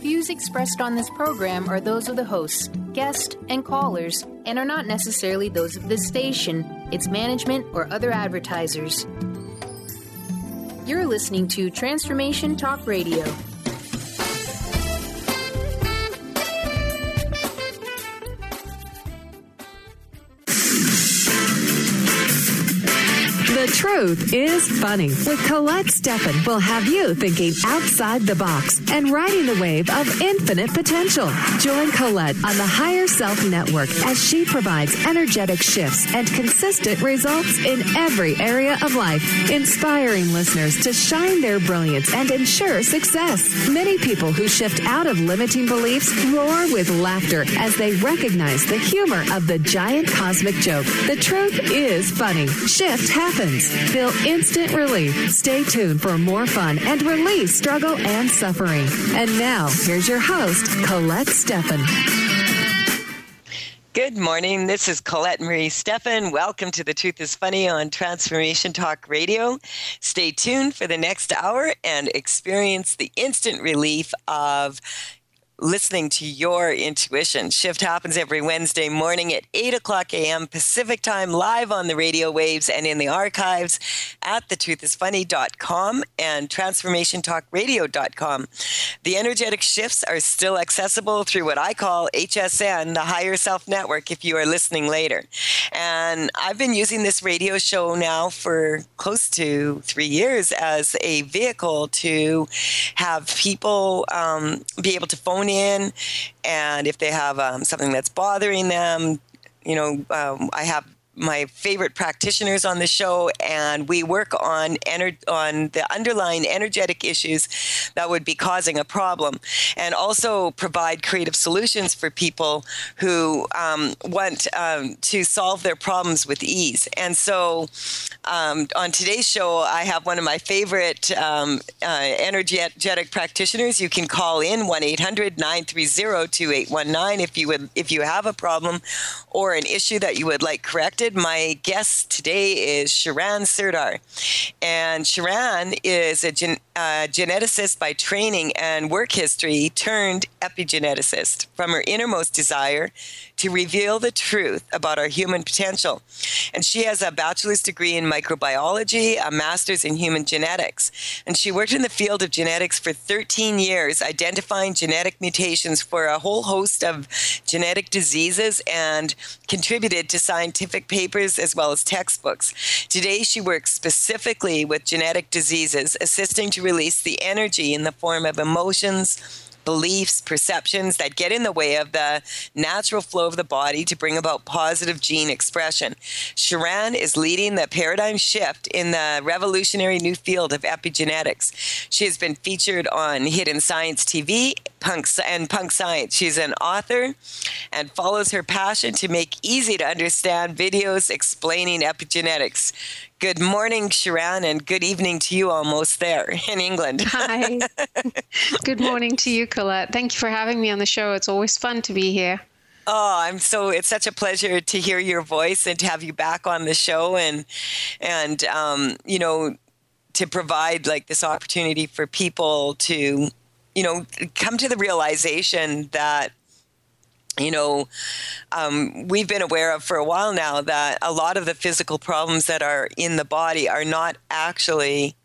views expressed on this program are those of the hosts, guests, and callers, and are not necessarily those of this station, its management, or other advertisers. You're listening to Transformation Talk Radio. The Truth is Funny with Colette Steffen will have you thinking outside the box and riding the wave of infinite potential. Join Colette on the Higher Self Network as she provides energetic shifts and consistent results in every area of life, inspiring listeners to shine their brilliance and ensure success. Many people who shift out of limiting beliefs roar with laughter as they recognize the humor of the giant cosmic joke. The truth is funny. Shift happens. Feel instant relief. Stay tuned for more fun and release struggle and suffering. And now, here's your host, Colette Steffen. Good morning. This is Colette Marie Steffen. Welcome to The Truth is Funny on Transformation Talk Radio. Stay tuned for the next hour and experience the instant relief of listening to your intuition. Shift happens every Wednesday morning at 8 o'clock a.m. Pacific time, live on the radio waves and in the archives at thetruthisfunny.com and transformationtalkradio.com. The energetic shifts are still accessible through what I call HSN, the Higher Self Network, if you are listening later. And I've been using this radio show now for close to 3 years as a vehicle to have people be able to phone in, and if they have something that's bothering them, I have my favorite practitioners on the show, and we work on the underlying energetic issues that would be causing a problem, and also provide creative solutions for people who want to solve their problems with ease. And so on today's show, I have one of my favorite energetic practitioners. You can call in 1-800-930-2819 if you have a problem or an issue that you would like corrected. My guest today is Shiran Serdar, and Shiran is a geneticist by training and work history turned epigeneticist from her innermost desire to reveal the truth about our human potential. And she has a bachelor's degree in microbiology, a master's in human genetics. And she worked in the field of genetics for 13 years, identifying genetic mutations for a whole host of genetic diseases and contributed to scientific papers as well as textbooks. Today, she works specifically with genetic diseases, assisting to release the energy in the form of emotions, beliefs, perceptions that get in the way of the natural flow of the body to bring about positive gene expression. Shiran is leading the paradigm shift in the revolutionary new field of epigenetics. She has been featured on Hidden Science TV Punk Science. She's an author and follows her passion to make easy to understand videos explaining epigenetics. Good morning, Shiran, and good evening to you almost there in England. Hi. Good morning to you, Colette. Thank you for having me on the show. It's always fun to be here. Oh, it's such a pleasure to hear your voice and to have you back on the show and to provide like this opportunity for people to, come to the realization that we've been aware of for a while now that a lot of the physical problems that are in the body are not actually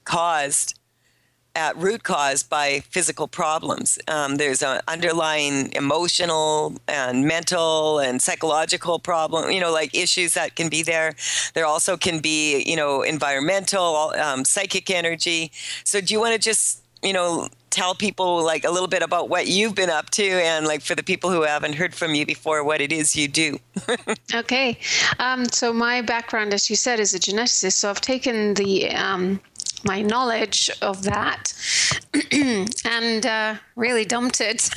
root caused by physical problems. There's an underlying emotional and mental and psychological problem, like issues that can be there. There also can be, environmental, psychic energy. So do you want to just, tell people like a little bit about what you've been up to and like for the people who haven't heard from you before, what it is you do? Okay. So my background, as you said, is a geneticist. So I've taken my knowledge of that and really dumped it.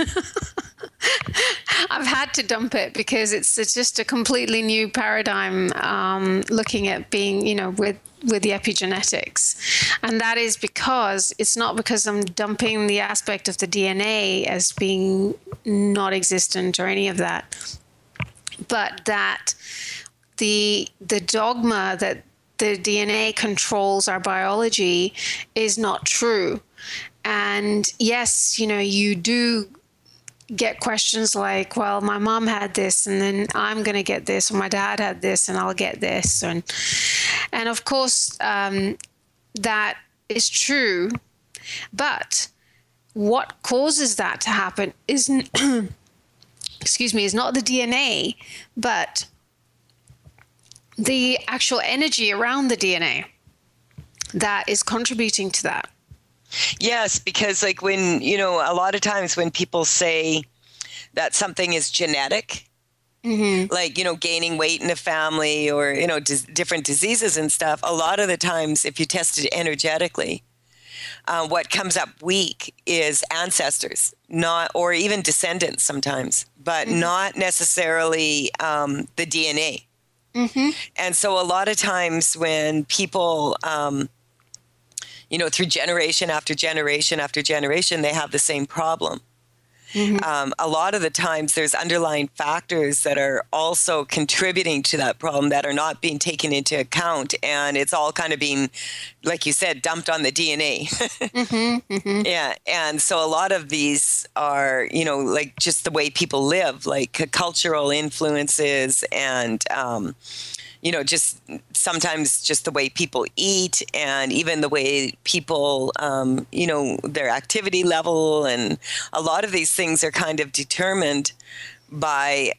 I've had to dump it because it's just a completely new paradigm looking at being, with the epigenetics. And that is because it's not because I'm dumping the aspect of the DNA as being not existent or any of that, but that the dogma that the DNA controls our biology is not true. And yes, you do get questions like, well, my mom had this and then I'm going to get this, or my dad had this and I'll get this. And of course, that is true. But what causes that to happen is, is not the DNA, but the actual energy around the DNA that is contributing to that. Yes, because like when, a lot of times when people say that something is genetic, like, gaining weight in a family or, different diseases and stuff, a lot of the times if you test it energetically, what comes up weak is ancestors, or even descendants sometimes, but not necessarily the DNA. And so a lot of times when people, through generation after generation after generation, they have the same problem. A lot of the times there's underlying factors that are also contributing to that problem that are not being taken into account. And it's all kind of being, like you said, dumped on the DNA. Yeah. And so a lot of these are, like just the way people live, like cultural influences and, just sometimes just the way people eat and even the way people, their activity level. And a lot of these things are kind of determined by,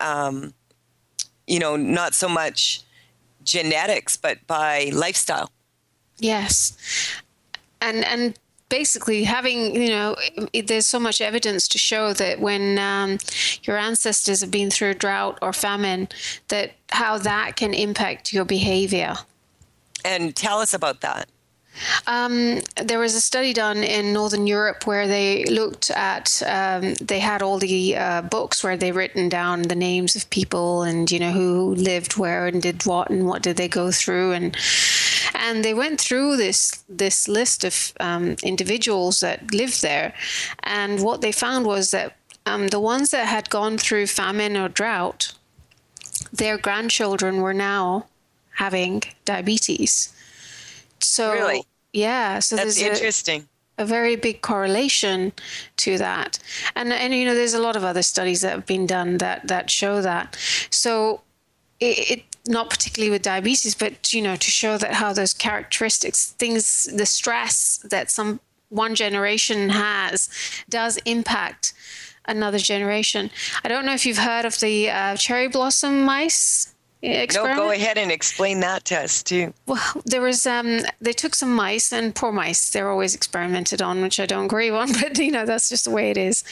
not so much genetics, but by lifestyle. Yes. And basically having, there's so much evidence to show that when your ancestors have been through drought or famine, that how that can impact your behavior. And tell us about that. There was a study done in Northern Europe where they looked at, they had all the books where they written down the names of people and, who lived where and did what and what did they go through. And they went through this list of individuals that lived there. And what they found was that the ones that had gone through famine or drought, their grandchildren were now having diabetes. So, really? Yeah. So that's interesting. A very big correlation to that. And there's a lot of other studies that have been done that show that. So it not particularly with diabetes, but, to show that how those characteristics, things, the stress that one generation has does impact another generation. I don't know if you've heard of the cherry blossom mice experiment. No, go ahead and explain that to us too. Well, there was, they took some mice, and poor mice, they're always experimented on, which I don't agree on, but, that's just the way it is.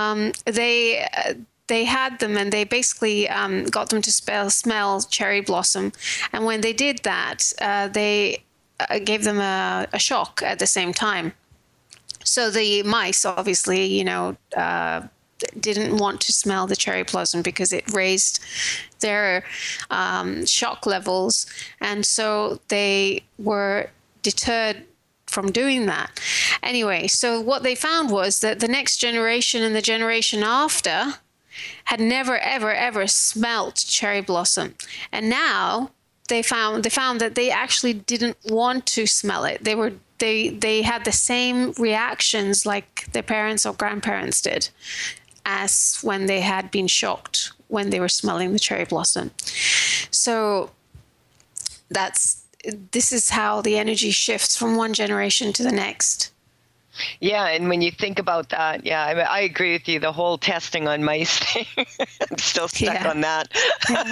They had them and they basically got them to smell cherry blossom. And when they did that, they gave them a shock at the same time. So the mice obviously, didn't want to smell the cherry blossom because it raised their shock levels. And so they were deterred from doing that. Anyway, so what they found was that the next generation and the generation after had never, ever, ever smelt cherry blossom. And now they found that they actually didn't want to smell it. They had the same reactions like their parents or grandparents did as when they had been shocked when they were smelling the cherry blossom. So this is how the energy shifts from one generation to the next. Yeah, and when you think about that, I agree with you. The whole testing on mice thing, I'm still stuck on that. Yeah.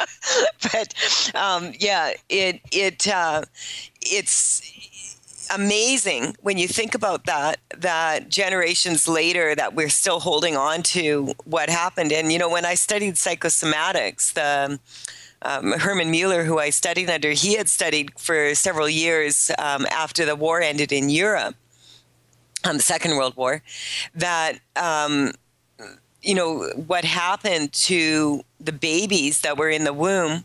But it's amazing when you think about that generations later that we're still holding on to what happened. And when I studied psychosomatics, the Herman Mueller, who I studied under, he had studied for several years after the war ended in Europe. The Second World War, that, what happened to the babies that were in the womb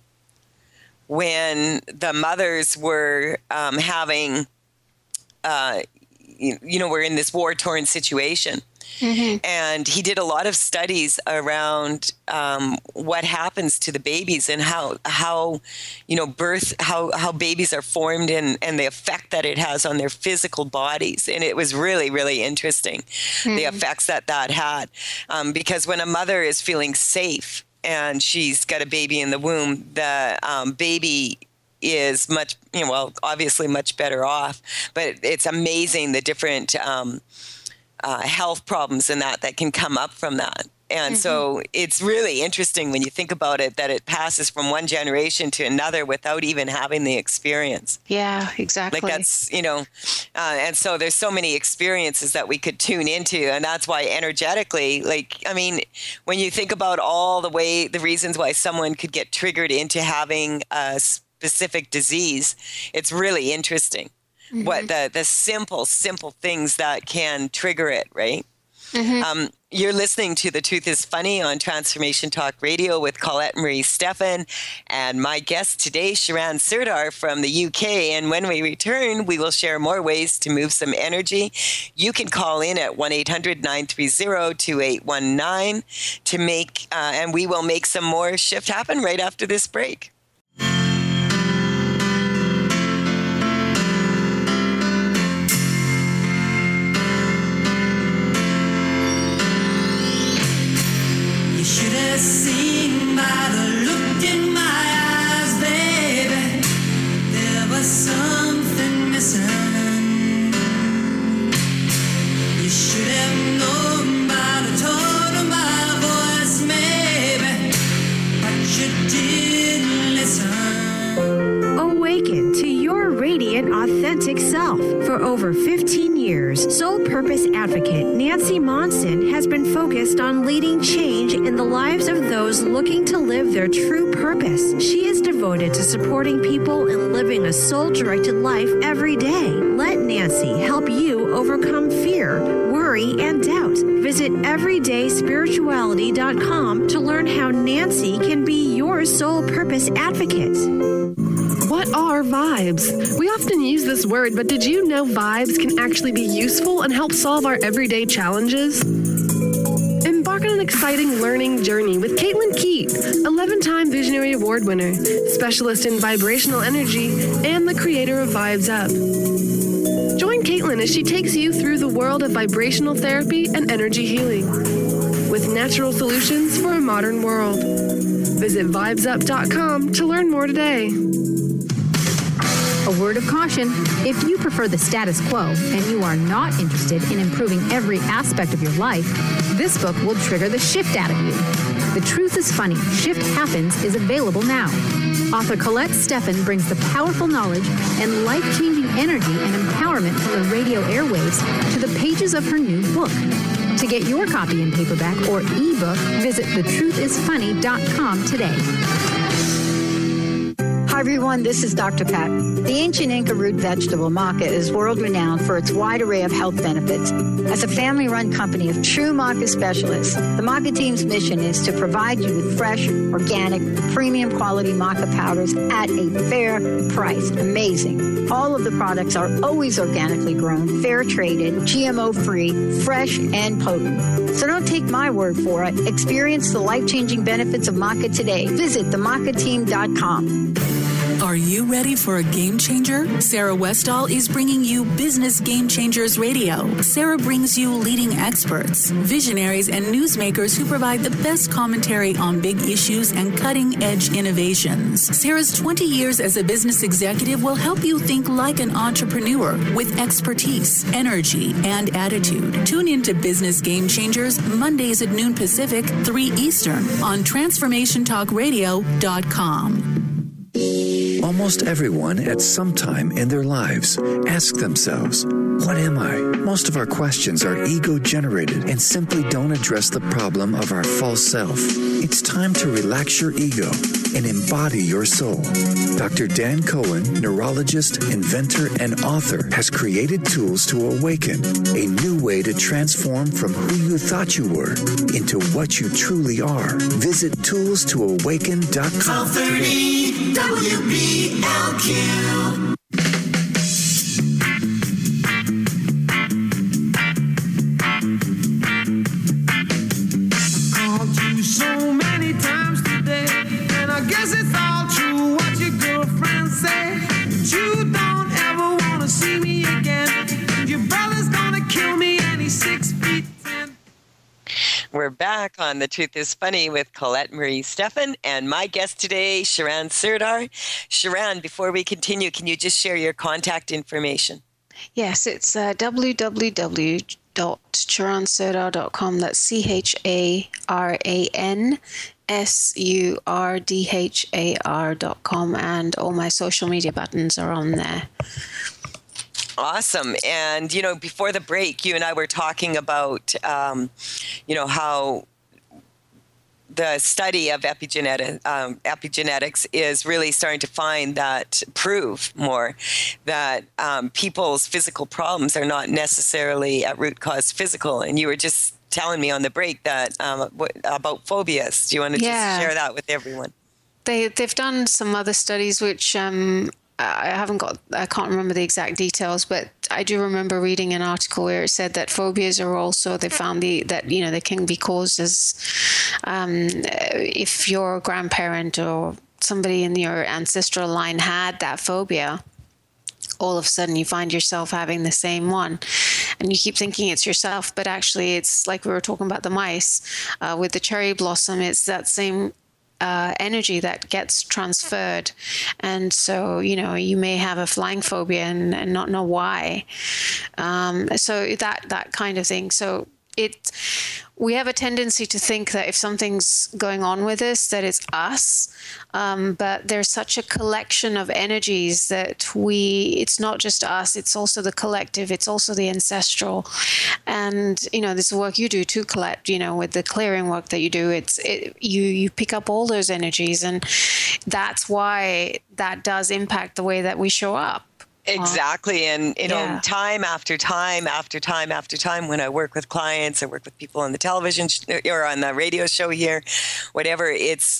when the mothers were having, we're in this war-torn situation. Mm-hmm. And he did a lot of studies around what happens to the babies and how babies are formed and the effect that it has on their physical bodies. And it was really, really interesting, the effects that had. Because when a mother is feeling safe and she's got a baby in the womb, the baby is obviously much better off. But it's amazing the different health problems and that can come up from that. And so it's really interesting when you think about it, that it passes from one generation to another without even having the experience. Yeah, exactly. Like that's, and so there's so many experiences that we could tune into. And that's why energetically, when you think about all the reasons why someone could get triggered into having a specific disease, it's really interesting. What the simple things that can trigger it, right? You're listening to The Truth is Funny on Transformation Talk Radio with Colette Marie Steffen and my guest today, Sharan Surdar from the UK. And when we return, we will share more ways to move some energy. You can call in at 1-800-930-2819 to make, and we will make some more shift happen right after this break. Should have seen by the look in my eyes, baby, there was something missing. You should have known by the tone of my voice, maybe, but you didn't listen. Awaken to your radiant, authentic self. For over 15 years, Soul Purpose Advocate Nancy Monson has been focused on leading change in the lives of those looking to live their true purpose. She is devoted to supporting people in living a soul-directed life every day. Let Nancy help you overcome fear, worry, and doubt. Visit everydayspirituality.com to learn how Nancy can be your Soul Purpose Advocate. What are vibes? We often use this word, but did you know vibes can actually be useful and help solve our everyday challenges? Embark on an exciting learning journey with Caitlin Keat, 11-time Visionary Award winner, specialist in vibrational energy, and the creator of Vibes Up. Join Caitlin as she takes you through the world of vibrational therapy and energy healing with natural solutions for a modern world. Visit vibesup.com to learn more today. A word of caution, if you prefer the status quo and you are not interested in improving every aspect of your life, this book will trigger the shift out of you. The Truth is Funny, Shift Happens is available now. Author Colette Steffen brings the powerful knowledge and life-changing energy and empowerment from the radio airwaves to the pages of her new book. To get your copy in paperback or ebook, visit thetruthisfunny.com today. Hi everyone, this is Dr. Pat. The ancient Inca root vegetable maca is world-renowned for its wide array of health benefits. As a family-run company of true maca specialists, the maca team's mission is to provide you with fresh, organic, premium quality maca powders at a fair price. Amazing. All of the products are always organically grown, fair-traded, GMO-free, fresh, and potent. So don't take my word for it. Experience the life-changing benefits of maca today. Visit themacateam.com. Are you ready for a game changer? Sarah Westall is bringing you Business Game Changers Radio. Sarah brings you leading experts, visionaries, and newsmakers who provide the best commentary on big issues and cutting-edge innovations. Sarah's 20 years as a business executive will help you think like an entrepreneur with expertise, energy, and attitude. Tune into Business Game Changers Mondays at noon Pacific, 3 Eastern on TransformationTalkRadio.com. Almost everyone at some time in their lives ask themselves, what am I? Most of our questions are ego-generated and simply don't address the problem of our false self. It's time to relax your ego and embody your soul. Dr. Dan Cohen, neurologist, inventor, and author, has created tools to awaken, a new way to transform from who you thought you were into what you truly are. Visit toolstoawaken.com. 1230 WBLQ. We're back on The Truth is Funny with Colette Marie Steffen and my guest today, Sharan Surdhar. Sharan, before we continue, can you just share your contact information? Yes, it's www.charansurdhar.com. That's CHARANSURDHAR.com, and all my social media buttons are on there. Awesome. And, before the break, you and I were talking about, how the study of epigenetics is really starting to prove more that people's physical problems are not necessarily at root cause physical. And you were just telling me on the break that about phobias. Do you want to just share that with everyone? They've done some other studies which I can't remember the exact details, but I do remember reading an article where it said that phobias are also, they found that they can be caused as if your grandparent or somebody in your ancestral line had that phobia, all of a sudden you find yourself having the same one. And you keep thinking it's yourself, but actually it's like we were talking about the mice with the cherry blossom, it's that same energy that gets transferred. And so, you may have a flying phobia and not know why. So that kind of thing. So we have a tendency to think that if something's going on with us, that it's us. But there's such a collection of energies that it's not just us, it's also the collective, it's also the ancestral. And, this work you do too, Colette, with the clearing work that you do, you pick up all those energies, and that's why that does impact the way that we show up. Exactly. And, time after time after time after time, when I work with clients, I work with people on the television or on the radio show here, whatever, it's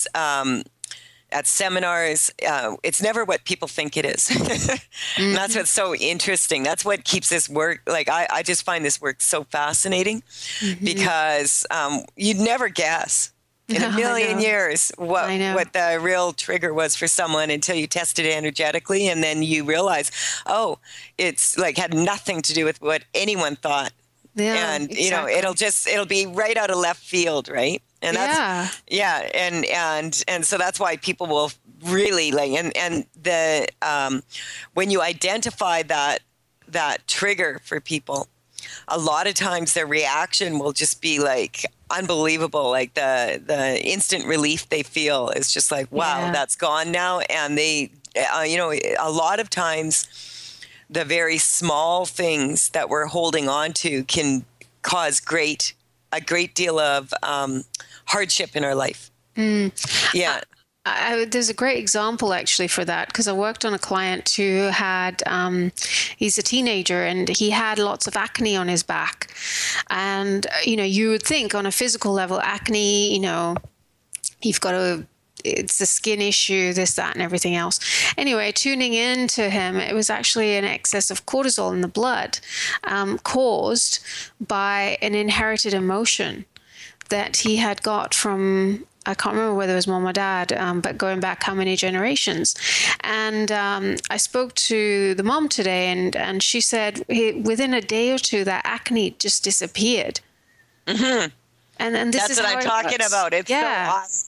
at seminars, it's never what people think it is. And that's what's so interesting. That's what keeps this work. Like, I just find this work so fascinating because you'd never guess in a million years what the real trigger was for someone until you tested it energetically, and then you realize, it's like had nothing to do with what anyone thought. Yeah, and exactly. it'll be right out of left field, right? And that's and so that's why people will really and the when you identify that trigger for people, a lot of times their reaction will just be like unbelievable. Like the instant relief they feel is just like, wow, that's gone now. And they, a lot of times the very small things that we're holding on to can cause a great deal of hardship in our life. Yeah. There's a great example actually for that, because I worked on a client who had, he's a teenager and he had lots of acne on his back. And, you would think on a physical level, acne, you've got it's a skin issue, this, that, and everything else. Anyway, tuning into him, it was actually an excess of cortisol in the blood caused by an inherited emotion that he had got from, I can't remember whether it was mom or dad, but going back how many generations. And I spoke to the mom today, and she said within a day or two, that acne just disappeared. Mm-hmm. And this that's what I'm talking about. It's so awesome.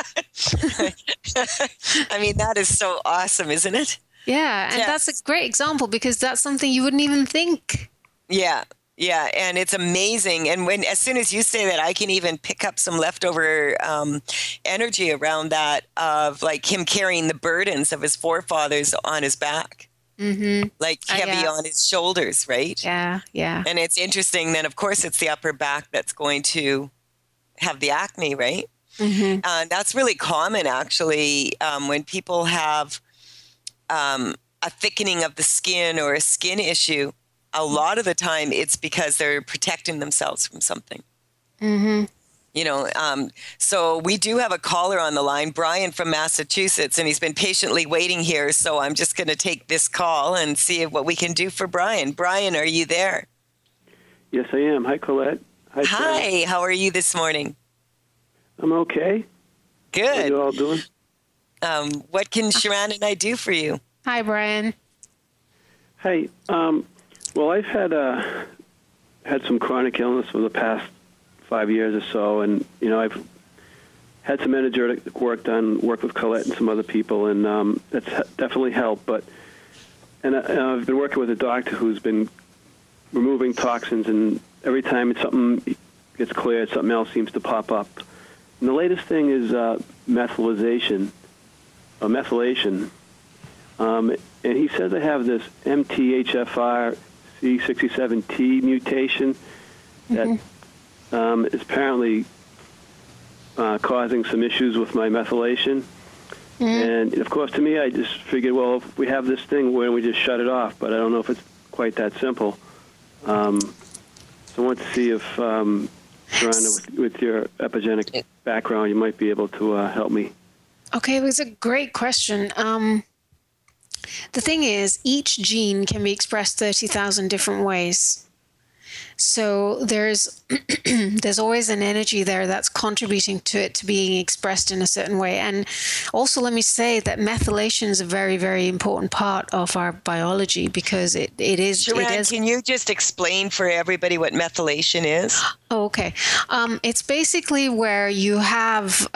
I mean, that is so awesome, isn't it? Yeah, and that's a great example because that's something you wouldn't even think. Yeah. Yeah, and it's amazing. And as soon as you say that, I can even pick up some leftover energy around that of like him carrying the burdens of his forefathers on his back, like heavy on his shoulders, right? Yeah, yeah. And it's interesting. Then, of course, it's the upper back that's going to have the acne, right? Mm-hmm. That's really common, actually, when people have a thickening of the skin or a skin issue. A lot of the time it's because they're protecting themselves from something. Mm-hmm. So we do have a caller on the line, Brian from Massachusetts, and he's been patiently waiting here. So I'm just going to take this call and see what we can do for Brian. Brian, are you there? Yes, I am. Hi, Colette. Hi. How are you this morning? I'm okay. Good. How are you all doing? What can Sharan and I do for you? Hi, Brian. Hey, well, I've had some chronic illness for the past 5 years or so, and I've had some energetic work done, worked with Colette and some other people, and that's definitely helped. And I've been working with a doctor who's been removing toxins, and every time something gets cleared, something else seems to pop up. And the latest thing is methylation. And he says I have this MTHFR C67T mutation that is apparently causing some issues with my methylation. And, of course, to me, I just figured, well, if we have this thing, why don't we just shut it off? But I don't know if it's quite that simple. So I want to see if, Sharonda, with your epigenetic background, you might be able to help me. Okay, it was a great question. The thing is, each gene can be expressed 30,000 different ways. So there's always an energy there that's contributing to it to being expressed in a certain way. And also, let me say that methylation is a very, very important part of our biology because it is. Sharon, can you just explain for everybody what methylation is? Oh, okay. It's basically where you have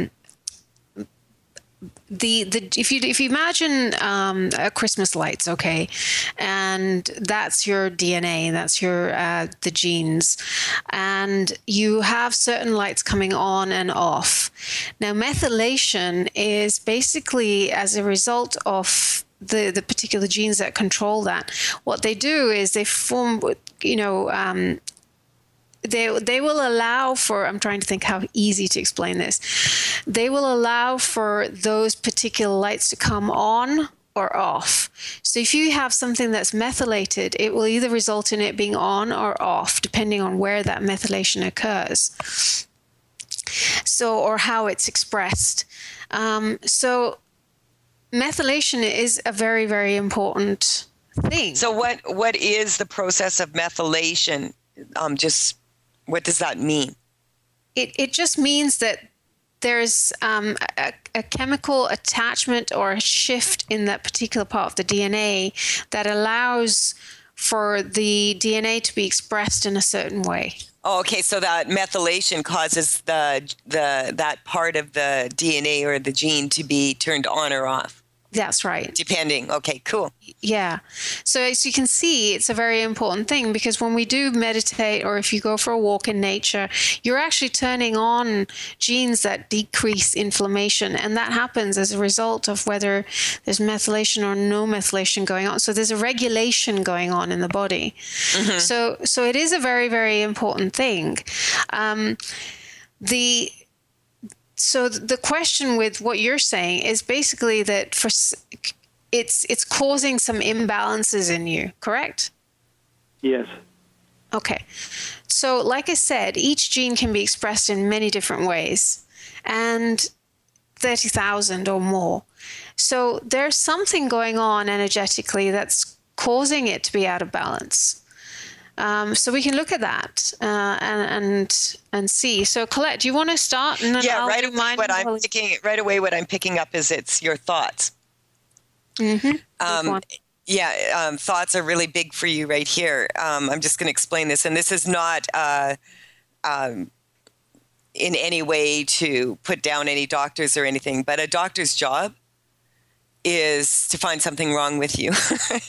if you imagine Christmas lights, okay, and that's your DNA, that's your the genes, and you have certain lights coming on and off. Now, methylation is basically as a result of the particular genes that control that. What they do is they form, They will allow for, I'm trying to think how easy to explain this. They will allow for those particular lights to come on or off. So if you have something that's methylated, it will either result in it being on or off, depending on where that methylation occurs. So, or how it's expressed. So methylation is a very, very important thing. So what is the process of methylation? What does that mean? It just means that there's a chemical attachment or a shift in that particular part of the DNA that allows for the DNA to be expressed in a certain way. Oh, okay. So that methylation causes that part of the DNA or the gene to be turned on or off. That's right. Depending. Okay, cool. Yeah. So as you can see, it's a very important thing because when we do meditate or if you go for a walk in nature, you're actually turning on genes that decrease inflammation. And that happens as a result of whether there's methylation or no methylation going on. So there's a regulation going on in the body. Mm-hmm. So it is a very, very important thing. So the question with what you're saying is basically that it's causing some imbalances in you, correct? Yes. Okay. So like I said, each gene can be expressed in many different ways, and 30,000 or more. So there's something going on energetically that's causing it to be out of balance. So we can look at that and see. So Colette, do you want to start? And then right away what I'm picking up is it's your thoughts. Mm-hmm. Thoughts are really big for you right here. I'm just going to explain this, and this is not in any way to put down any doctors or anything, but a doctor's job is to find something wrong with you.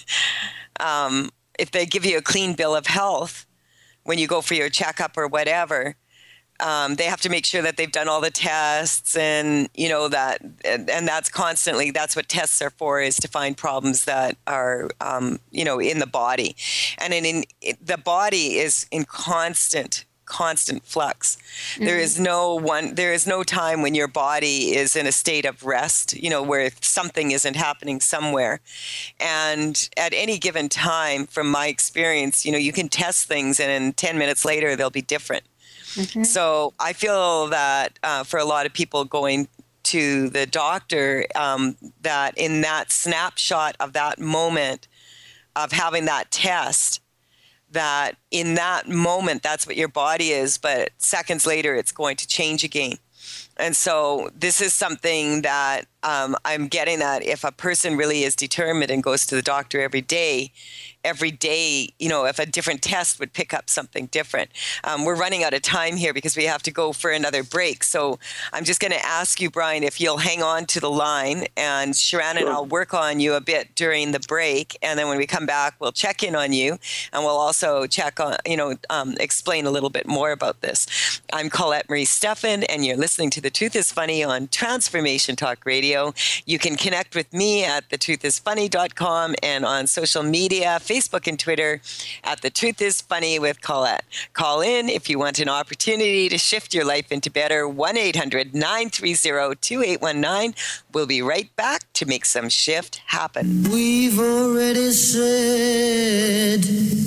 If they give you a clean bill of health when you go for your checkup or whatever, they have to make sure that they've done all the tests and, and that's constantly, that's what tests are for, is to find problems that are, in the body. And the body is in constant flux. Mm-hmm. There is no time when your body is in a state of rest, where something isn't happening somewhere. And at any given time, from my experience, you can test things and 10 minutes later, they'll be different. Mm-hmm. So I feel that for a lot of people going to the doctor, that in that snapshot of that moment of having that test, that in that moment, that's what your body is, but seconds later, it's going to change again. And so this is something that I'm getting that if a person really is determined and goes to the doctor every day, if a different test would pick up something different. We're running out of time here because we have to go for another break. So I'm just going to ask you, Brian, if you'll hang on to the line, and Sharon and I'll work on you a bit during the break. And then when we come back, we'll check in on you, and we'll also check on, explain a little bit more about this. I'm Colette Marie Steffen, and you're listening to The Truth is Funny on Transformation Talk Radio. You can connect with me at thetruthисfunny.com and on social media, Facebook and Twitter at The Truth is Funny with Colette. Call in if you want an opportunity to shift your life into better. 1-800-930-2819. We'll be right back to make some shift happen. We've already said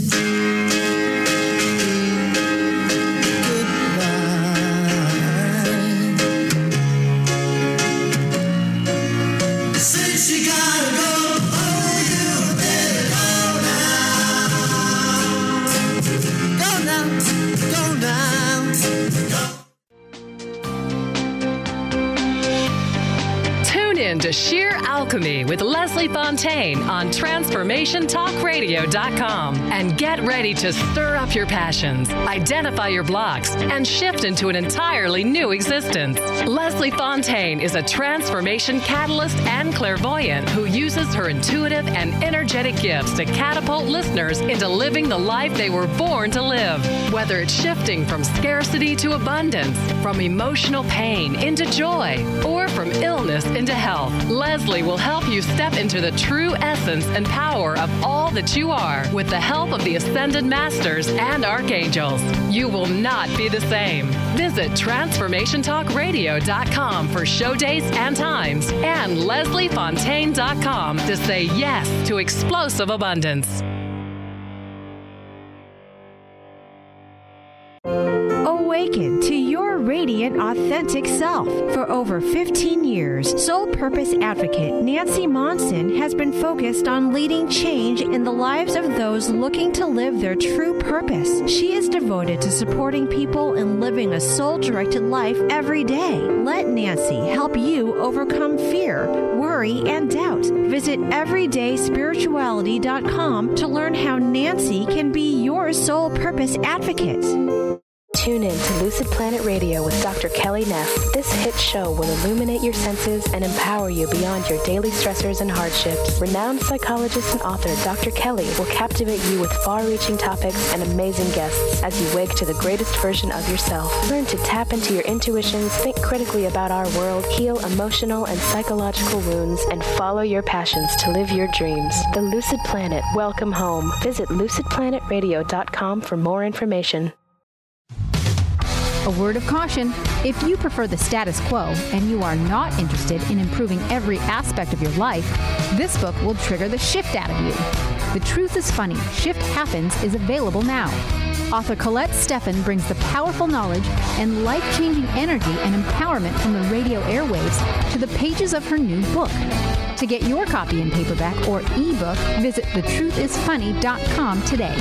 goodbye. Since you gotta go. To Sheer Alchemy with Leslie Fontaine on TransformationTalkRadio.com, and get ready to stir up your passions, identify your blocks, and shift into an entirely new existence. Leslie Fontaine is a transformation catalyst and clairvoyant who uses her intuitive and energetic gifts to catapult listeners into living the life they were born to live. Whether it's shifting from scarcity to abundance, from emotional pain into joy, or from illness into health, Leslie will help you step into the true essence and power of all that you are with the help of the Ascended Masters and Archangels. You will not be the same. Visit TransformationTalkRadio.com for show dates and times, and LeslieFontaine.com to say yes to explosive abundance. Awaken to your radiant, authentic self. For over 15 years, Soul Purpose Advocate Nancy Monson has been focused on leading change in the lives of those looking to live their true purpose. She is devoted to supporting people in living a soul-directed life every day. Let Nancy help you overcome fear, worry, and doubt. Visit everydayspirituality.com to learn how Nancy can be your Soul Purpose Advocate. Tune in to Lucid Planet Radio with Dr. Kelly Neff. This hit show will illuminate your senses and empower you beyond your daily stressors and hardships. Renowned psychologist and author Dr. Kelly will captivate you with far-reaching topics and amazing guests as you wake to the greatest version of yourself. Learn to tap into your intuitions, think critically about our world, heal emotional and psychological wounds, and follow your passions to live your dreams. The Lucid Planet. Welcome home. Visit lucidplanetradio.com for more information. A word of caution. If you prefer the status quo and you are not interested in improving every aspect of your life, this book will trigger the shift out of you. The Truth is Funny, Shift Happens is available now. Author Colette Steffen brings the powerful knowledge and life-changing energy and empowerment from the radio airwaves to the pages of her new book. To get your copy in paperback or ebook, visit thetruthисfunny.com today.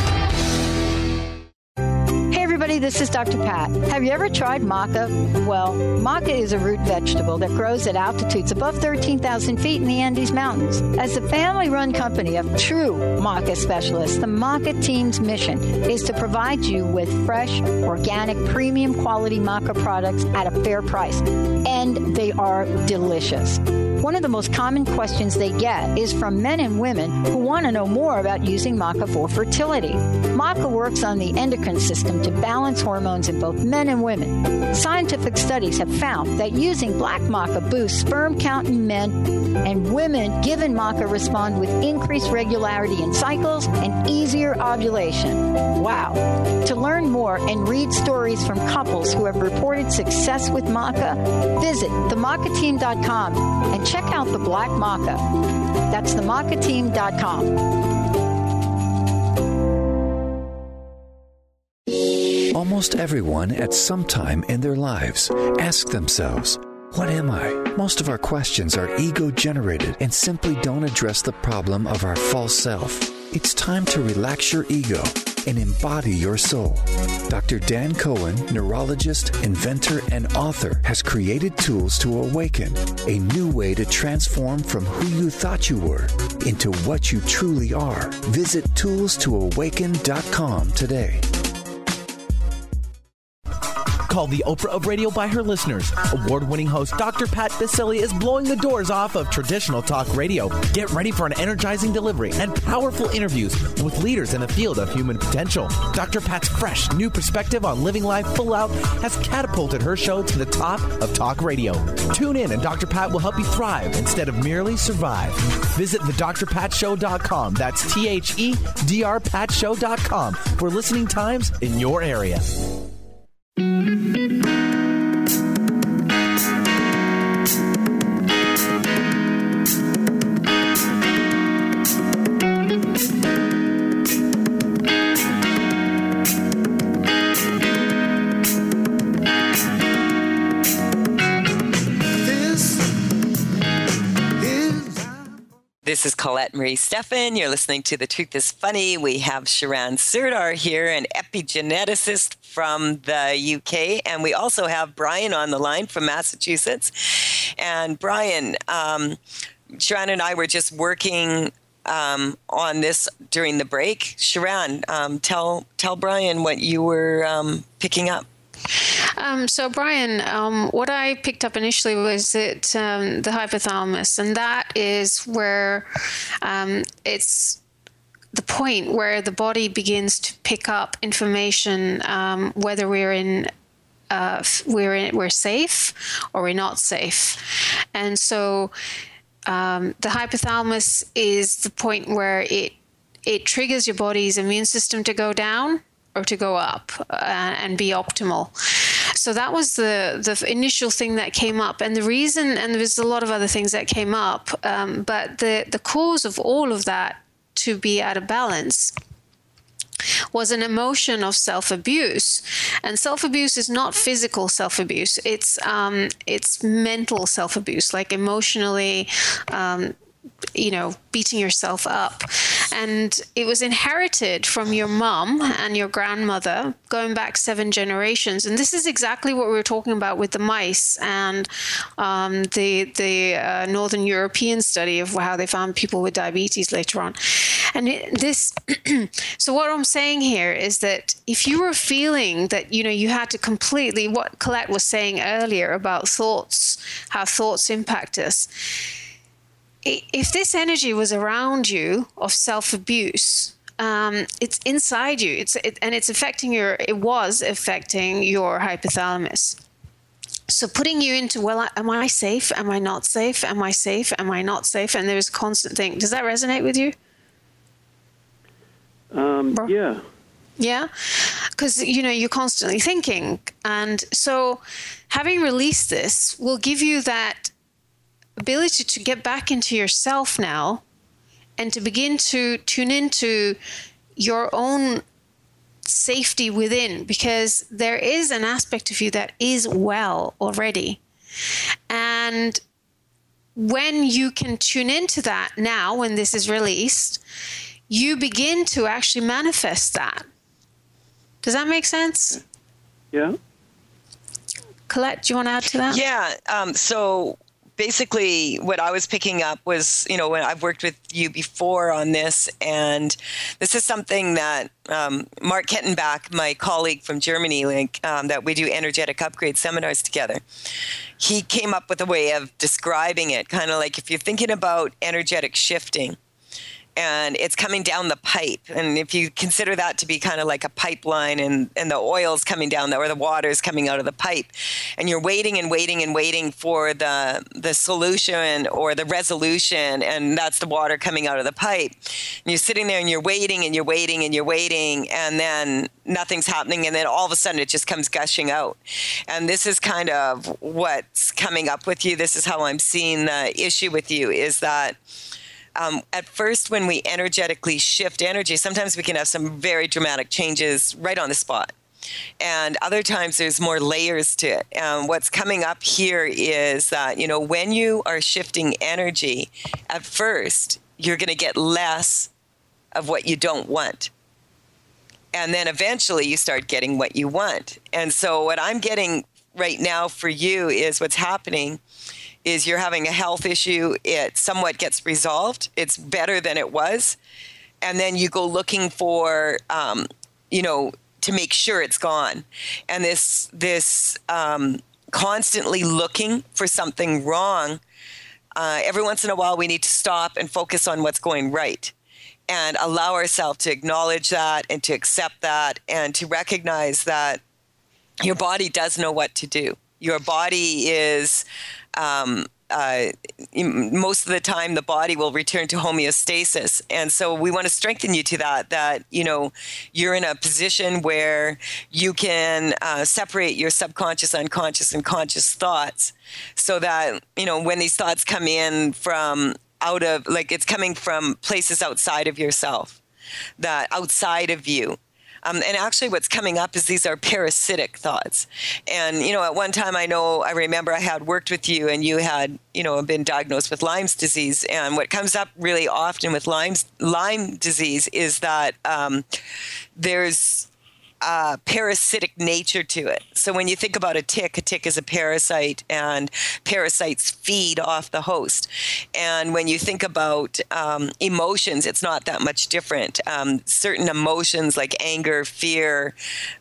This is Dr. Pat. Have you ever tried maca? Well, maca is a root vegetable that grows at altitudes above 13,000 feet in the Andes Mountains. As a family-run company of true maca specialists, the maca team's mission is to provide you with fresh, organic, premium quality maca products at a fair price. And they are delicious. One of the most common questions they get is from men and women who want to know more about using maca for fertility. Maca works on the endocrine system to balance hormones in both men and women. Scientific studies have found that using black maca boosts sperm count in men, and women given maca respond with increased regularity in cycles and easier ovulation. Wow. To learn more and read stories from couples who have reported success with maca, visit themacateam.com and check out the black maca. That's themacateam.com. Almost everyone at some time in their lives ask themselves, what am I? Most of our questions are ego-generated and simply don't address the problem of our false self. It's time to relax your ego and embody your soul. Dr. Dan Cohen, neurologist, inventor, and author, has created tools to awaken a new way to transform from who you thought you were into what you truly are. Visit toolstoawaken.com today. Called the Oprah of radio by her listeners, award-winning host Dr. Pat Baccili is blowing the doors off of traditional talk radio. Get ready for an energizing delivery and powerful interviews with leaders in the field of human potential. Dr. Pat's fresh, new perspective on living life full out has catapulted her show to the top of talk radio. Tune in and Dr. Pat will help you thrive instead of merely survive. Visit thedrpatshow.com. That's THEDRPatShow.com for listening times in your area. This is Colette Marie Steffen. You're listening to The Truth is Funny. We have Shiran Surdar here, an epigeneticist from the UK. And we also have Brian on the line from Massachusetts. And Brian, Shiran and I were just working on this during the break. Shiran, tell Brian what you were picking up. So, Brian, what I picked up initially was that the hypothalamus, and that is where it's the point where the body begins to pick up information, whether we're safe or we're not safe. And so the hypothalamus is the point where it triggers your body's immune system to go down or to go up and be optimal. So that was the initial thing that came up. And the reason, and there's a lot of other things that came up, but the cause of all of that to be out of balance was an emotion of self-abuse. And self-abuse is not physical self-abuse. It's mental self-abuse, like emotionally, beating yourself up. And it was inherited from your mom and your grandmother going back 7 generations. And this is exactly what we were talking about with the mice and the Northern European study of how they found people with diabetes later on. And so what I'm saying here is that if you were feeling that, you had to completely, what Colette was saying earlier about thoughts, how thoughts impact us, if this energy was around you of self-abuse, it's inside you. It was affecting your hypothalamus. So putting you into, am I safe? Am I not safe? Am I safe? Am I not safe? And there's a constant thing. Does that resonate with you? Yeah. Yeah? Because, you're constantly thinking. And so having released this will give you that ability to get back into yourself now and to begin to tune into your own safety within, because there is an aspect of you that is well already. And when you can tune into that now, when this is released, you begin to actually manifest that. Does that make sense? Yeah. Colette, do you want to add to that? Yeah. So basically what I was picking up was, when I've worked with you before on this, and this is something that Mark Kettenbach, my colleague from Germany, that we do energetic upgrade seminars together, he came up with a way of describing it, kind of like if you're thinking about energetic shifting, and it's coming down the pipe. And if you consider that to be kind of like a pipeline, and the oil's coming down, or the water's coming out of the pipe, and you're waiting and waiting and waiting for the solution or the resolution, and that's the water coming out of the pipe. And you're sitting there and you're waiting and you're waiting and you're waiting, and then nothing's happening, and then all of a sudden it just comes gushing out. And this is kind of what's coming up with you. This is how I'm seeing the issue with you, is that at first, when we energetically shift energy, sometimes we can have some very dramatic changes right on the spot. And other times there's more layers to it. What's coming up here is that, when you are shifting energy, at first, you're going to get less of what you don't want. And then eventually you start getting what you want. And so what I'm getting right now for you is what's happening is you're having a health issue. It somewhat gets resolved. It's better than it was. And then you go looking for, to make sure it's gone. And this constantly looking for something wrong, every once in a while we need to stop and focus on what's going right and allow ourselves to acknowledge that and to accept that and to recognize that your body does know what to do. Your body is... most of the time the body will return to homeostasis. And so we want to strengthen you to that, you're in a position where you can separate your subconscious, unconscious, and conscious thoughts so that, when these thoughts come in from it's coming from places outside of yourself, that outside of you. And actually what's coming up is these are parasitic thoughts. And, at one time I remember I had worked with you and you had, been diagnosed with Lyme's disease. And what comes up really often with Lyme disease is that there's a parasitic nature to it. So when you think about a tick is a parasite, and parasites feed off the host. And when you think about emotions, it's not that much different. Certain emotions like anger, fear,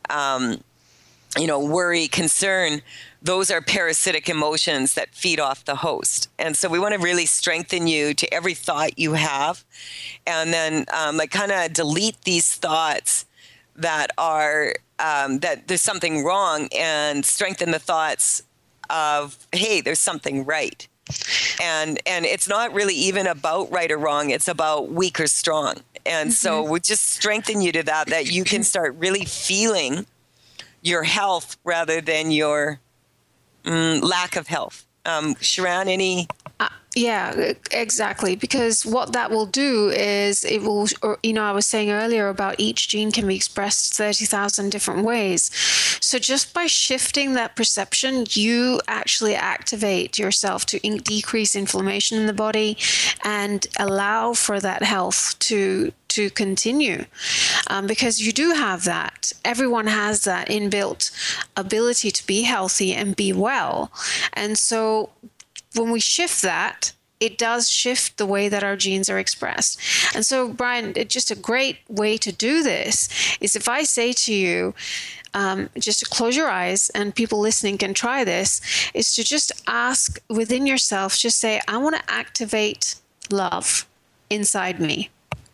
worry, concern, those are parasitic emotions that feed off the host. And so we want to really strengthen you to every thought you have, and then kind of delete these thoughts that are that there's something wrong, and strengthen the thoughts of, hey, there's something right. And it's not really even about right or wrong. It's about weak or strong. And so we just strengthen you to that you can start really feeling your health rather than your lack of health. Sharon, any... Yeah, exactly. Because what that will do is it will, I was saying earlier about each gene can be expressed 30,000 different ways. So just by shifting that perception, you actually activate yourself to decrease inflammation in the body and allow for that health to continue, because you do have that. Everyone has that inbuilt ability to be healthy and be well. And so when we shift that, it does shift the way that our genes are expressed. And so, Brian, just a great way to do this is if I say to you, just to close your eyes, and people listening can try this, is to just ask within yourself, just say, I want to activate love inside me.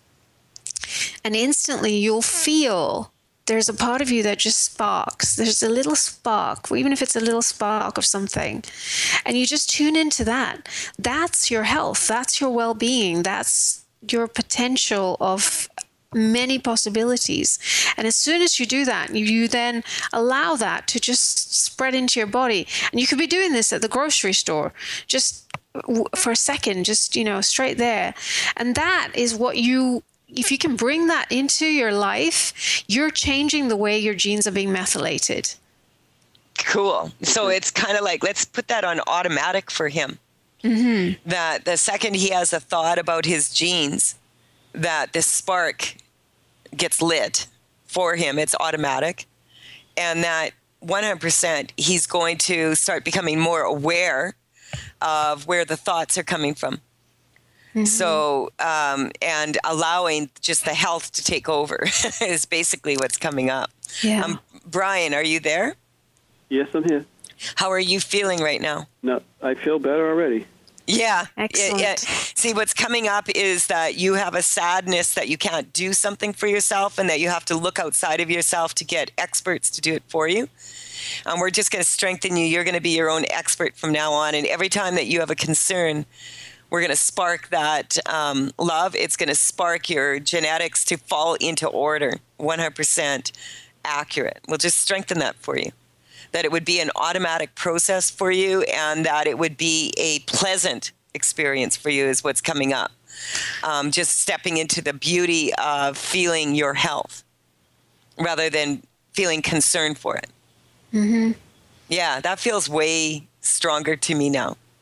And instantly you'll feel there's a part of you that just sparks. There's a little spark, even if it's a little spark of something. And you just tune into that. That's your health. That's your well-being. That's your potential of many possibilities. And as soon as you do that, you then allow that to just spread into your body. And you could be doing this at the grocery store, just for a second, just, straight there. And that is what if you can bring that into your life, you're changing the way your genes are being methylated. Cool. So it's kind of like, let's put that on automatic for him. Mm-hmm. That the second he has a thought about his genes, that this spark gets lit for him, it's automatic. And that 100% he's going to start becoming more aware of where the thoughts are coming from. Mm-hmm. So, and allowing just the health to take over is basically what's coming up. Yeah. Brian, are you there? Yes, I'm here. How are you feeling right now? No, I feel better already. Yeah. Excellent. Yeah. See, what's coming up is that you have a sadness that you can't do something for yourself and that you have to look outside of yourself to get experts to do it for you. We're just going to strengthen you. You're going to be your own expert from now on. And every time that you have a concern, we're going to spark that love. It's going to spark your genetics to fall into order, 100% accurate. We'll just strengthen that for you. That it would be an automatic process for you and that it would be a pleasant experience for you is what's coming up. Just stepping into the beauty of feeling your health rather than feeling concerned for it. Mm-hmm. Yeah, that feels way stronger to me now.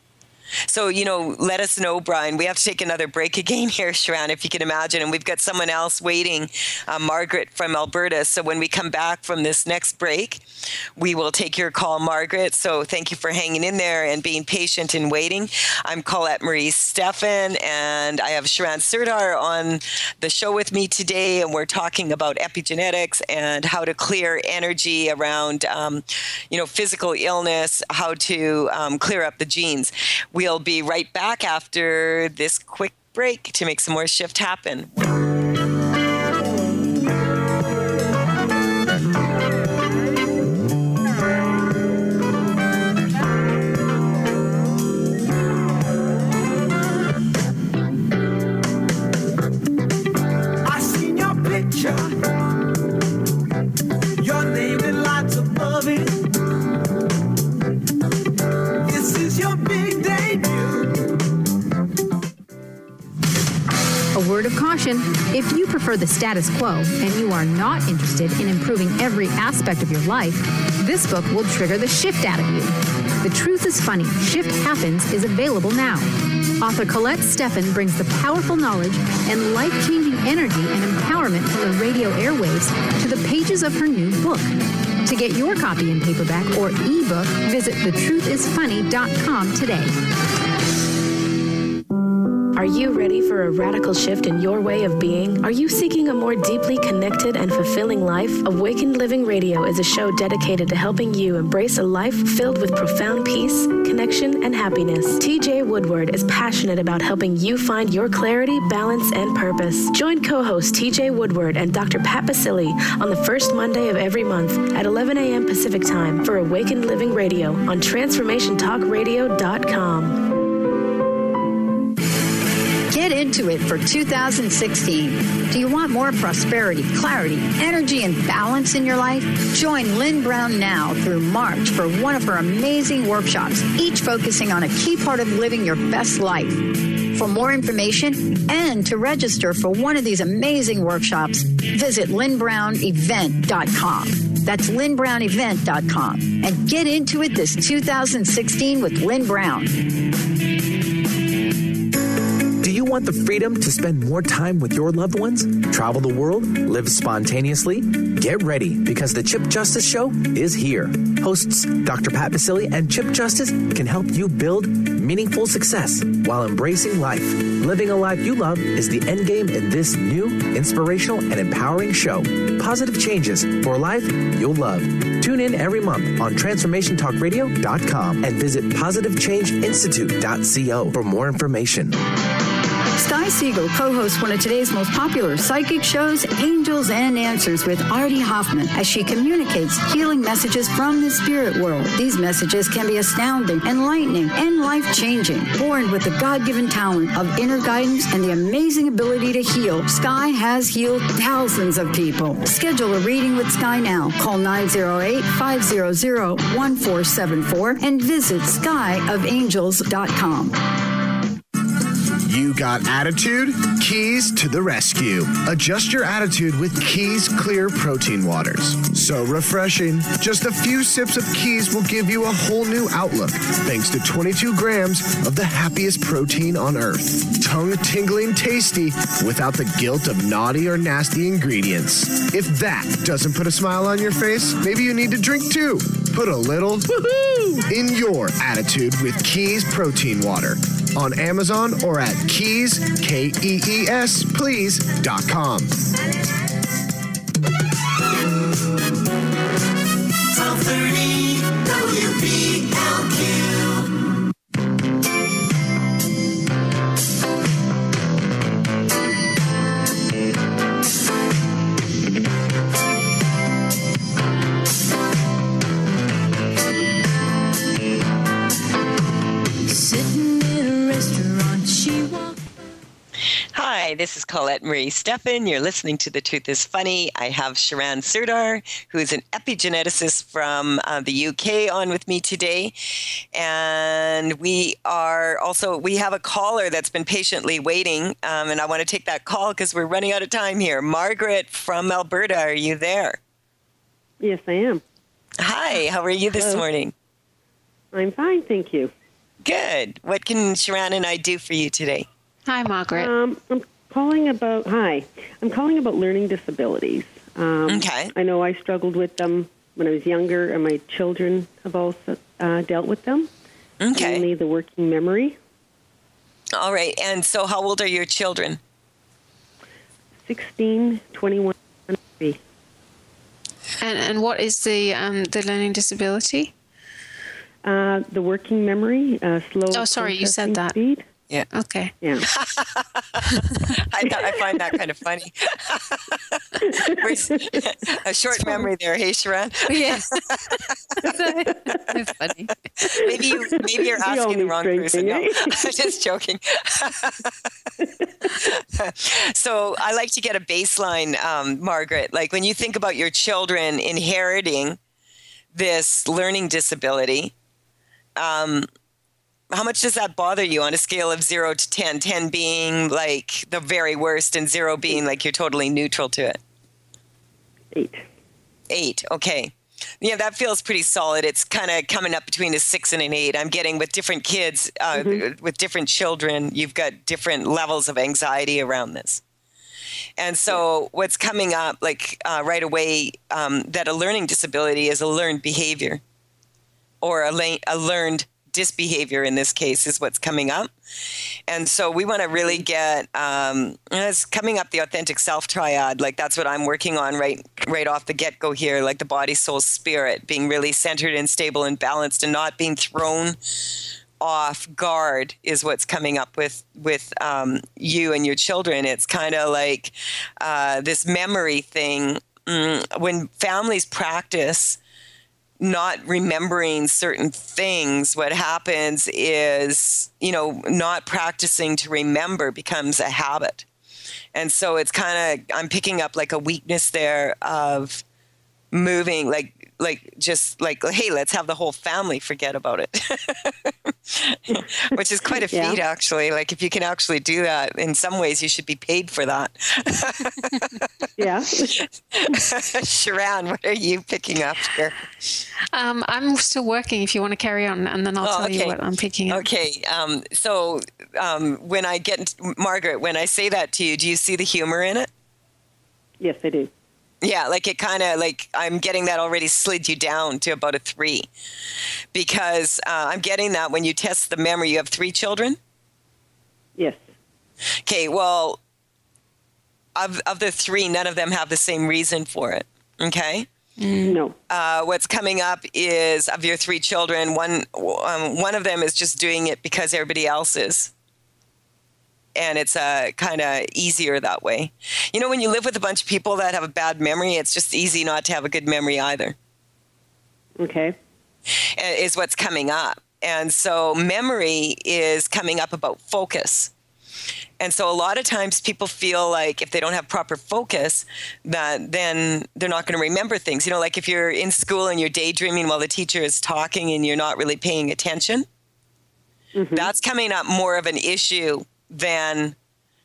So, let us know, Brian. We have to take another break again here, Sharon, if you can imagine. And we've got someone else waiting, Margaret from Alberta. So when we come back from this next break, we will take your call, Margaret. So thank you for hanging in there and being patient and waiting. I'm Colette Marie Steffen, and I have Sharon Surdar on the show with me today. And we're talking about epigenetics and how to clear energy around, physical illness, how to clear up the genes. We'll be right back after this quick break to make some more shift happen. I seen your picture, your name in lights above it. This is your big debut. A word of caution, if you prefer the status quo and you are not interested in improving every aspect of your life, this book will trigger the shift out of you. The Truth is Funny, Shift Happens is available now. Author Colette Steffen brings the powerful knowledge and life-changing energy and empowerment from the radio airwaves to the pages of her new book. To get your copy in paperback or ebook, visit thetruthisfunny.com today. Are you ready for a radical shift in your way of being? Are you seeking a more deeply connected and fulfilling life? Awakened Living Radio is a show dedicated to helping you embrace a life filled with profound peace, connection, and happiness. TJ Woodward is passionate about helping you find your clarity, balance, and purpose. Join co-host TJ Woodward and Dr. Pat Basili on the first Monday of every month at 11 a.m. Pacific Time for Awakened Living Radio on TransformationTalkRadio.com. Get into it for 2016. Do you want more prosperity, clarity, energy, and balance in your life? Join Lynn Brown now through March for one of her amazing workshops, each focusing on a key part of living your best life. For more information and to register for one of these amazing workshops, visit lynnbrownevent.com. That's lynnbrownevent.com. And get into it this 2016 with Lynn Brown. Do you want the freedom to spend more time with your loved ones? Travel the world? Live spontaneously? Get ready, because the Chip Justice Show is here. Hosts Dr. Pat Basili and Chip Justice can help you build meaningful success while embracing life. Living a life you love is the end game in this new, inspirational, and empowering show. Positive changes for a life you'll love. Tune in every month on TransformationTalkRadio.com and visit PositiveChangeInstitute.co for more information. Sky Siegel co-hosts one of today's most popular psychic shows, Angels and Answers, with Artie Hoffman, as she communicates healing messages from the spirit world. These messages can be astounding, enlightening, and life-changing. Born with the God-given talent of inner guidance and the amazing ability to heal, Sky has healed thousands of people. Schedule a reading with Sky now. Call 908-500-1474 and visit skyofangels.com. You got attitude? Keys to the rescue. Adjust your attitude with Keys Clear Protein Waters. So refreshing. Just a few sips of Keys will give you a whole new outlook, thanks to 22 grams of the happiest protein on earth. Tongue-tingling tasty without the guilt of naughty or nasty ingredients. If that doesn't put a smile on your face, maybe you need to drink too. Put a little woohoo in your attitude with Keys Protein Water. On Amazon or at Keys, Kees, please.com. 1230 WBLQ. Hi, this is Colette Marie Steffen. You're listening to The Truth is Funny. I have Sharon Surdar, who is an epigeneticist from the UK, on with me today. And we have a caller that's been patiently waiting. And I want to take that call because we're running out of time here. Margaret from Alberta, are you there? Yes, I am. Hi, how are you this morning? I'm fine, thank you. Good. What can Sharon and I do for you today? Hi, Margaret. I'm calling about learning disabilities. Okay. I know I struggled with them when I was younger, and my children have also dealt with them. Okay. Mainly the working memory. All right. And so how old are your children? 16, 21, and 3. And what is the learning disability? The working memory, slow. Oh, sorry, you said that. Speed. Yeah. Okay. Yeah. I find that kind of funny. A short memory there, hey, Sharon? Yeah. It's funny. Maybe you're asking the wrong person. No, I'm just joking. So I like to get a baseline, Margaret. Like when you think about your children inheriting this learning disability, how much does that bother you on a scale of 0 to 10? 10 being like the very worst and 0 being like you're totally neutral to it. 8. 8, okay. Yeah, that feels pretty solid. It's kind of coming up between a 6 and an 8. I'm getting with different kids, with different children, you've got different levels of anxiety around this. And so what's coming up like right away, that a learning disability is a learned behavior or a learned disbehavior in this case is what's coming up. And so we want to really get, it's coming up the authentic self triad. Like that's what I'm working on right off the get-go here, like the body, soul, spirit, being really centered and stable and balanced and not being thrown off guard is what's coming up with you and your children. It's kind of like this memory thing. When families practice not remembering certain things, what happens is, not practicing to remember becomes a habit. And so it's kind of, I'm picking up like a weakness there of moving, just like, hey, let's have the whole family forget about it. Which is quite a feat, actually. Like if you can actually do that, in some ways you should be paid for that. Yeah. Sharon, what are you picking up here? I'm still working if you want to carry on, and then I'll tell you what I'm picking up. Okay. So when I get, Margaret, when I say that to you, do you see the humor in it? Yes, I do. Yeah, like it kind of like I'm getting that already slid you down to about a 3 because I'm getting that when you test the memory, you have 3 children? Yes. Okay, well, of the 3, none of them have the same reason for it, okay? No. What's coming up is of your 3 children, one of them is just doing it because everybody else is. And it's kind of easier that way. When you live with a bunch of people that have a bad memory, it's just easy not to have a good memory either. Okay. Is what's coming up. And so memory is coming up about focus. And so a lot of times people feel like if they don't have proper focus, that then they're not going to remember things. Like if you're in school and you're daydreaming while the teacher is talking and you're not really paying attention, that's coming up more of an issue than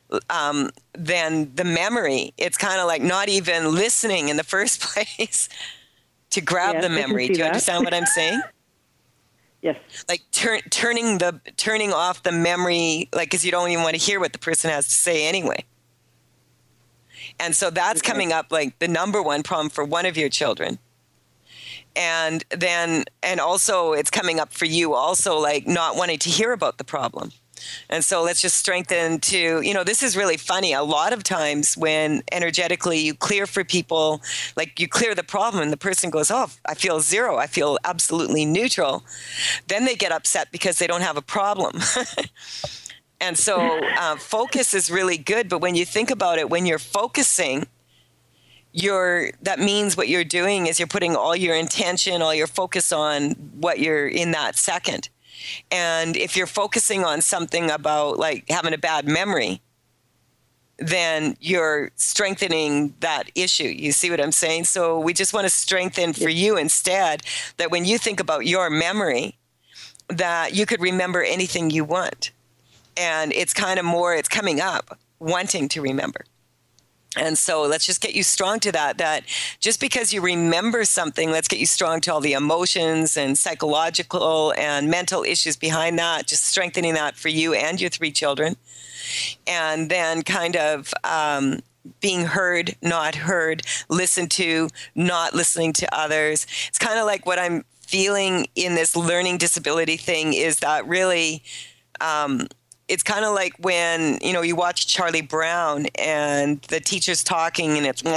the memory. It's kind of like not even listening in the first place to grab the memory. Do you understand what I'm saying? Yes. Like turning off the memory, like because you don't even want to hear what the person has to say anyway. And so that's coming up like the number one problem for one of your children. And also it's coming up for you also, like not wanting to hear about the problem. And so let's just strengthen to, this is really funny. A lot of times when energetically you clear for people, like you clear the problem and the person goes, oh, I feel 0. I feel absolutely neutral. Then they get upset because they don't have a problem. And so focus is really good. But when you think about it, when you're focusing, that means what you're doing is you're putting all your intention, all your focus on what you're in that second. And if you're focusing on something about like having a bad memory, then you're strengthening that issue. You see what I'm saying? So we just want to strengthen for you instead that when you think about your memory, that you could remember anything you want. And it's kind of more, it's coming up wanting to remember. And so let's just get you strong to that just because you remember something, let's get you strong to all the emotions and psychological and mental issues behind that, just strengthening that for you and your 3 children. And then kind of being heard, not heard, listened to, not listening to others. It's kind of like what I'm feeling in this learning disability thing is that really it's kind of like when, you watch Charlie Brown and the teacher's talking and it's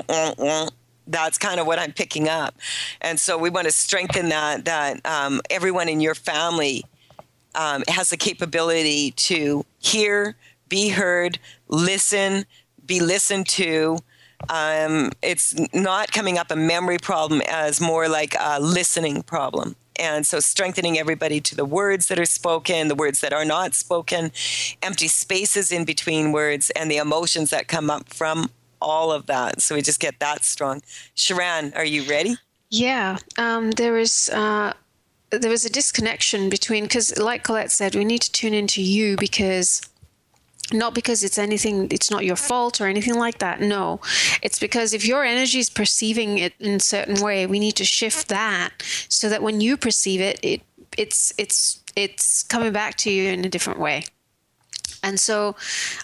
that's kind of what I'm picking up. And so we want to strengthen that everyone in your family has the capability to hear, be heard, listen, be listened to. It's not coming up a memory problem as more like a listening problem. And so strengthening everybody to the words that are spoken, the words that are not spoken, empty spaces in between words, and the emotions that come up from all of that. So we just get that strong. Sharon, are you ready? Yeah. There was a disconnection between, because like Colette said, we need to tune into you not because it's not your fault or anything like that. No, it's because if your energy is perceiving it in a certain way, we need to shift that so that when you perceive it, it's coming back to you in a different way. And so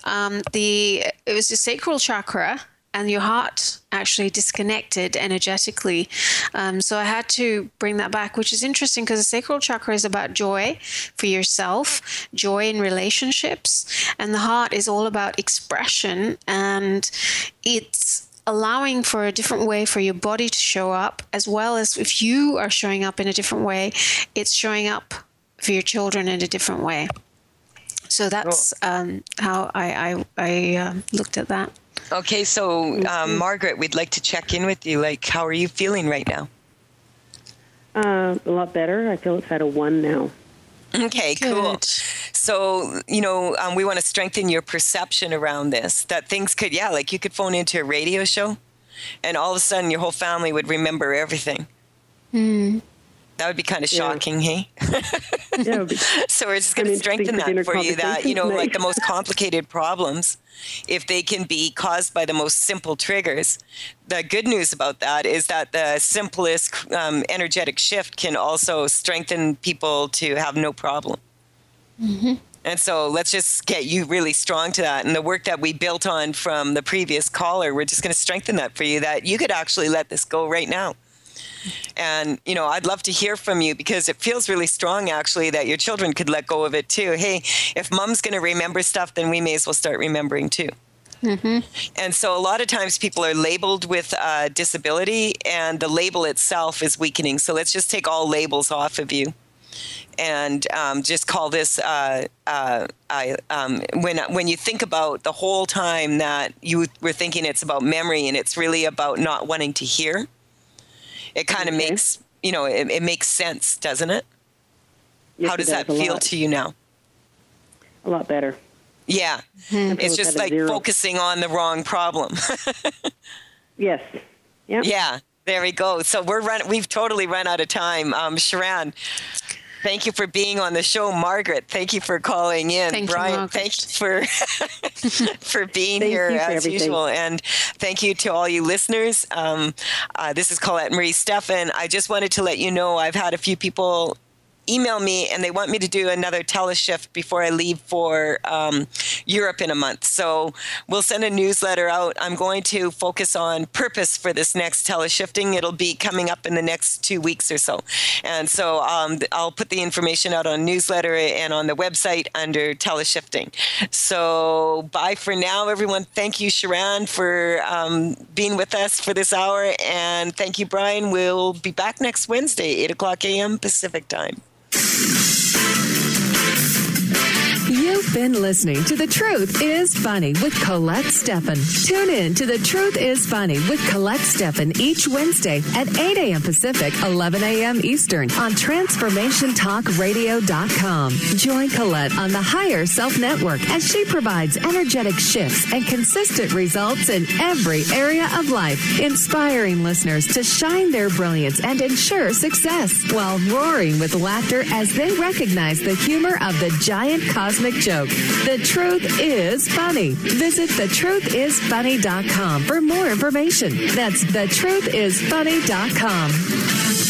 it was the sacral chakra and your heart actually disconnected energetically. So I had to bring that back, which is interesting because the sacral chakra is about joy for yourself, joy in relationships, and the heart is all about expression, and it's allowing for a different way for your body to show up, as well as if you are showing up in a different way, it's showing up for your children in a different way. So that's how I looked at that. Okay, so Margaret, we'd like to check in with you. Like, how are you feeling right now? A lot better. I feel it's at a 1 now. Okay, cool. So, we want to strengthen your perception around this, that things could, like you could phone into a radio show and all of a sudden your whole family would remember everything. Mm. That would be kind of shocking, hey? Yeah, so we're just going to strengthen that for you, that, like the most complicated problems, if they can be caused by the most simple triggers. The good news about that is that the simplest energetic shift can also strengthen people to have no problem. Mm-hmm. And so let's just get you really strong to that. And the work that we built on from the previous caller, we're just going to strengthen that for you, that you could actually let this go right now. And, I'd love to hear from you because it feels really strong, actually, that your children could let go of it, too. Hey, if mom's going to remember stuff, then we may as well start remembering, too. Mm-hmm. And so a lot of times people are labeled with disability, and the label itself is weakening. So let's just take all labels off of you and just call this when you think about the whole time that you were thinking it's about memory and it's really about not wanting to hear. It kind of makes, it makes sense, doesn't it? Yes, how does that feel to you now? A lot better. Yeah. Mm-hmm. It's just like focusing on the wrong problem. Yes. Yep. Yeah. There we go. So we've totally run out of time. Sharon, thank you for being on the show. Margaret, thank you for calling in. Thank Brian, you, thank you for being here as usual. And thank you to all you listeners. This is Colette Marie Steffen. I just wanted to let you know I've had a few people email me and they want me to do another teleshift before I leave for Europe in a month. So we'll send a newsletter out. I'm going to focus on purpose for this next teleshifting. It'll be coming up in the next 2 weeks or so. And so I'll put the information out on newsletter and on the website under teleshifting. So bye for now, everyone. Thank you, Sharon, for being with us for this hour. And thank you, Brian. We'll be back next Wednesday, 8 o'clock a.m. Pacific time. You've been listening to The Truth is Funny with Colette Steffen. Tune in to The Truth is Funny with Colette Steffen each Wednesday at 8 a.m. Pacific, 11 a.m. Eastern on TransformationTalkRadio.com. Join Colette on the Higher Self Network as she provides energetic shifts and consistent results in every area of life, inspiring listeners to shine their brilliance and ensure success while roaring with laughter as they recognize the humor of the giant cosmic joke. joke. The Truth is Funny. Visit thetruthisfunny.com for more information. That's thetruthisfunny.com.